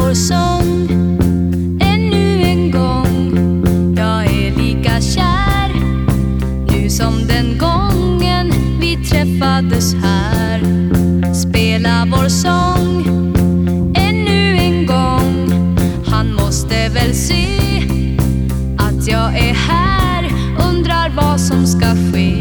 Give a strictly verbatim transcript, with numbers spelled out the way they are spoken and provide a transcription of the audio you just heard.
vår sång ännu en gång. Jag är lika kär nu som den gången vi träffades här. Spela vår sång ännu en gång. Han måste väl se att jag är här, undrar vad som ska ske.